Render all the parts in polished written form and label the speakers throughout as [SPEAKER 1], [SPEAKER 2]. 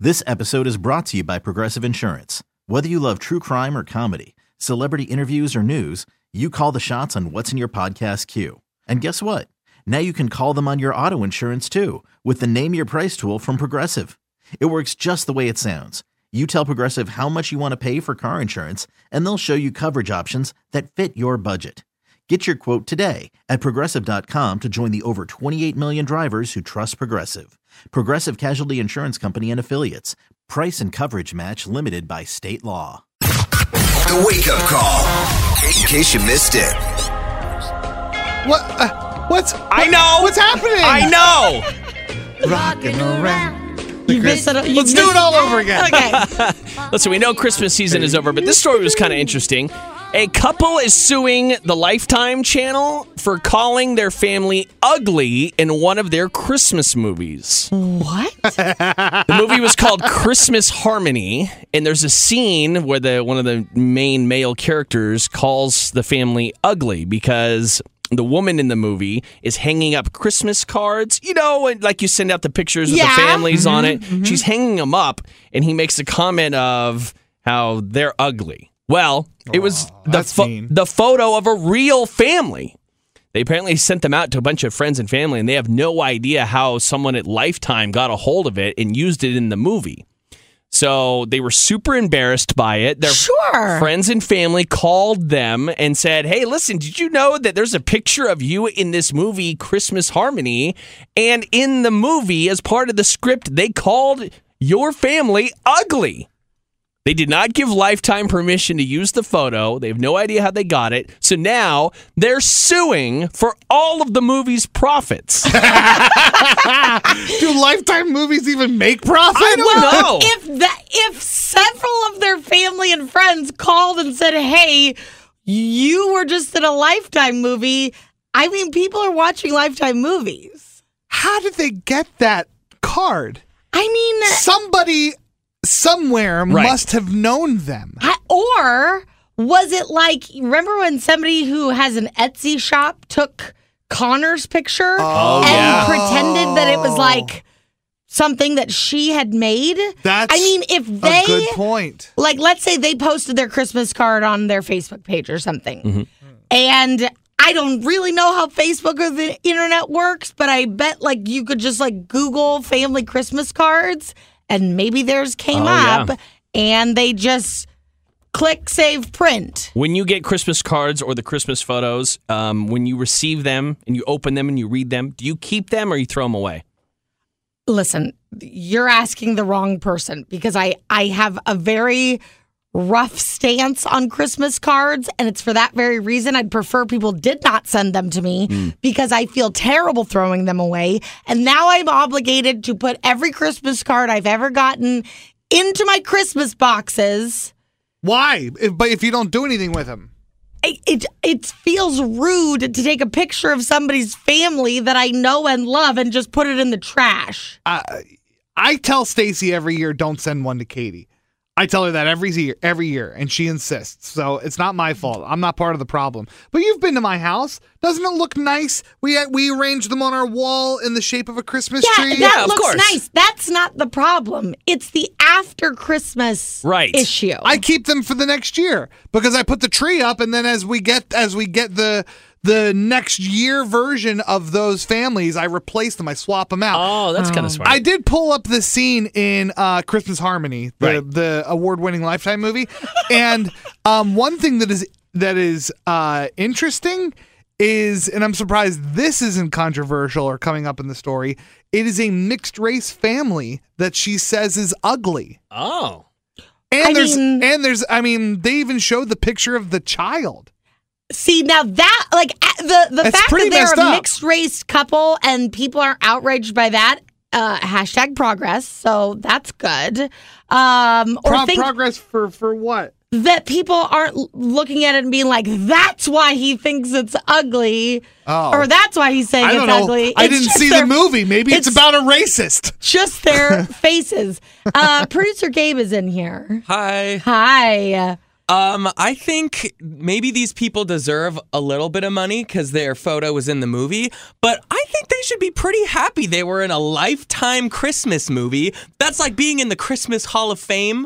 [SPEAKER 1] This episode is brought to you by Progressive Insurance. Whether you love true crime or comedy, celebrity interviews or news, you call the shots on what's in your podcast queue. And guess what? Now you can call them on your auto insurance too with the Name Your Price tool from Progressive. It works just the way it sounds. You tell Progressive how much you want to pay for car insurance, and they'll show you coverage options that fit your budget. Get your quote today at Progressive.com to join the over 28 million drivers who trust Progressive. Progressive Casualty Insurance Company and Affiliates. Price and coverage match limited by state law.
[SPEAKER 2] The wake-up call, in case you missed it.
[SPEAKER 3] What's
[SPEAKER 4] I know.
[SPEAKER 3] What's happening?
[SPEAKER 4] I know.
[SPEAKER 3] Rocking around.
[SPEAKER 5] Let's
[SPEAKER 3] do it all over again.
[SPEAKER 5] Okay.
[SPEAKER 4] Listen, we know Christmas season is over, but this story was kind of interesting. A couple is suing the Lifetime channel for calling their family ugly in one of their Christmas movies.
[SPEAKER 5] What?
[SPEAKER 4] The movie was called Christmas Harmony, and there's a scene where one of the main male characters calls the family ugly because the woman in the movie is hanging up Christmas cards, and like you send out the pictures of the families on it. Mm-hmm. She's hanging them up, and he makes a comment of how they're ugly. Well, it was the photo of a real family. They apparently sent them out to a bunch of friends and family, and they have no idea how someone at Lifetime got a hold of it and used it in the movie. So they were super embarrassed by it. Their friends and family called them and said, hey, listen, did you know that there's a picture of you in this movie, Christmas Harmony? And in the movie, as part of the script, they called your family ugly. They did not give Lifetime permission to use the photo. They have no idea how they got it. So now they're suing for all of the movie's profits.
[SPEAKER 3] Do Lifetime movies even make profit?
[SPEAKER 4] I don't know.
[SPEAKER 5] If several of their family and friends called and said, hey, you were just in a Lifetime movie, I mean, people are watching Lifetime movies.
[SPEAKER 3] How did they get that card?
[SPEAKER 5] I mean,
[SPEAKER 3] somebody somewhere must have known them.
[SPEAKER 5] Or was it like, remember when somebody who has an Etsy shop took Connor's picture and pretended that it was like something that she had made?
[SPEAKER 3] That's
[SPEAKER 5] if they,
[SPEAKER 3] a good point.
[SPEAKER 5] Like, let's say they posted their Christmas card on their Facebook page or something. Mm-hmm. And I don't really know how Facebook or the internet works, but I bet like you could just like Google family Christmas cards and maybe theirs came up and they just click, save, print.
[SPEAKER 4] When you get Christmas cards or the Christmas photos, when you receive them and you open them and you read them, do you keep them or you throw them away?
[SPEAKER 5] Listen, you're asking the wrong person because I have a very rough stance on Christmas cards, and it's for that very reason I'd prefer people did not send them to me because I feel terrible throwing them away, and now I'm obligated to put every Christmas card I've ever gotten into my Christmas boxes.
[SPEAKER 3] Why? But if you don't do anything with them?
[SPEAKER 5] It feels rude to take a picture of somebody's family that I know and love and just put it in the trash.
[SPEAKER 3] I tell Stacy every year, don't send one to Katie. I tell her that every year, and she insists. So it's not my fault. I'm not part of the problem. But you've been to my house. Doesn't it look nice? We arranged them on our wall in the shape of a Christmas tree.
[SPEAKER 5] That looks nice. That's not the problem. It's the after Christmas issue.
[SPEAKER 3] I keep them for the next year because I put the tree up, and then as we get the next year version of those families, I replace them. I swap them out.
[SPEAKER 4] Oh, that's kind of smart.
[SPEAKER 3] I did pull up the scene in Christmas Harmony, the award-winning Lifetime movie, and one thing that is interesting is, and I'm surprised this isn't controversial or coming up in the story, it is a mixed-race family that she says is ugly.
[SPEAKER 4] Oh.
[SPEAKER 3] And they even showed the picture of the child.
[SPEAKER 5] See, now that, like, the fact that they're a mixed-race couple and people are outraged by that, hashtag progress, so that's good.
[SPEAKER 3] Progress for what?
[SPEAKER 5] That people aren't looking at it and being like, that's why he thinks it's ugly, or that's why he's saying it's ugly.
[SPEAKER 3] I didn't see the movie. Maybe it's about a racist.
[SPEAKER 5] Just their faces. Producer Gabe is in here.
[SPEAKER 4] Hi.
[SPEAKER 5] Hi.
[SPEAKER 6] I think maybe these people deserve a little bit of money because their photo was in the movie, but I think they should be pretty happy they were in a Lifetime Christmas movie. That's like being in the Christmas Hall of Fame.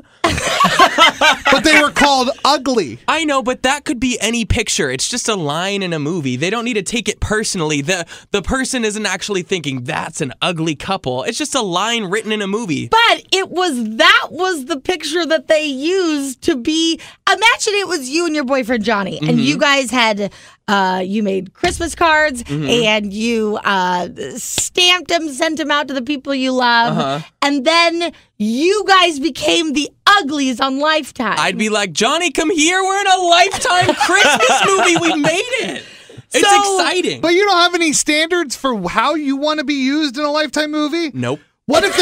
[SPEAKER 3] But they were called ugly.
[SPEAKER 6] I know, but that could be any picture. It's just a line in a movie. They don't need to take it personally. The person isn't actually thinking that's an ugly couple. It's just a line written in a movie.
[SPEAKER 5] But that was the picture that they used to be. Imagine it was you and your boyfriend Johnny, and you guys had you made Christmas cards and you stamped them, sent them out to the people you love, and then you guys became the uglies on Lifetime.
[SPEAKER 6] I'd be like, Johnny, come here. We're in a Lifetime Christmas movie. We made it. It's exciting.
[SPEAKER 3] But you don't have any standards for how you want to be used in a Lifetime movie?
[SPEAKER 6] Nope.
[SPEAKER 3] What if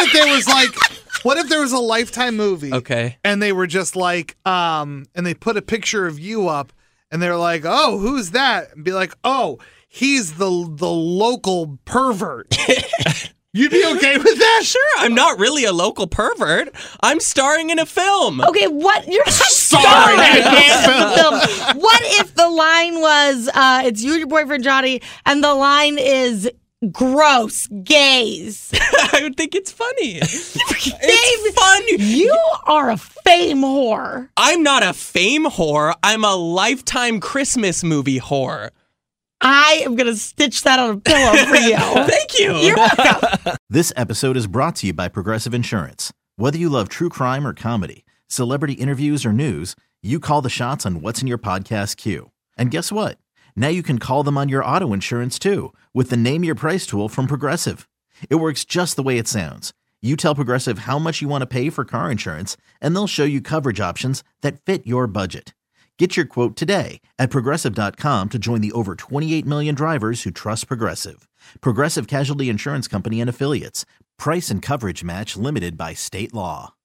[SPEAKER 3] there was a Lifetime movie?
[SPEAKER 6] Okay.
[SPEAKER 3] And they were just like, and they put a picture of you up, and they're like, oh, who's that? And be like, oh, he's the local pervert. You'd be okay with that?
[SPEAKER 6] Sure, I'm not really a local pervert. I'm starring in a film.
[SPEAKER 5] Okay, what? You're not starring in a film. What if the line was, it's you and your boyfriend Johnny, and the line is, gross gays?
[SPEAKER 6] I would think it's funny. It's fun.
[SPEAKER 5] You are a fame whore.
[SPEAKER 6] I'm not a fame whore. I'm a Lifetime Christmas movie whore.
[SPEAKER 5] I am going to stitch that on a pillow for you.
[SPEAKER 6] Thank you.
[SPEAKER 5] You're welcome.
[SPEAKER 1] This episode is brought to you by Progressive Insurance. Whether you love true crime or comedy, celebrity interviews or news, you call the shots on what's in your podcast queue. And guess what? Now you can call them on your auto insurance too with the Name Your Price tool from Progressive. It works just the way it sounds. You tell Progressive how much you want to pay for car insurance, and they'll show you coverage options that fit your budget. Get your quote today at Progressive.com to join the over 28 million drivers who trust Progressive. Progressive Casualty Insurance Company and Affiliates. Price and coverage match limited by state law.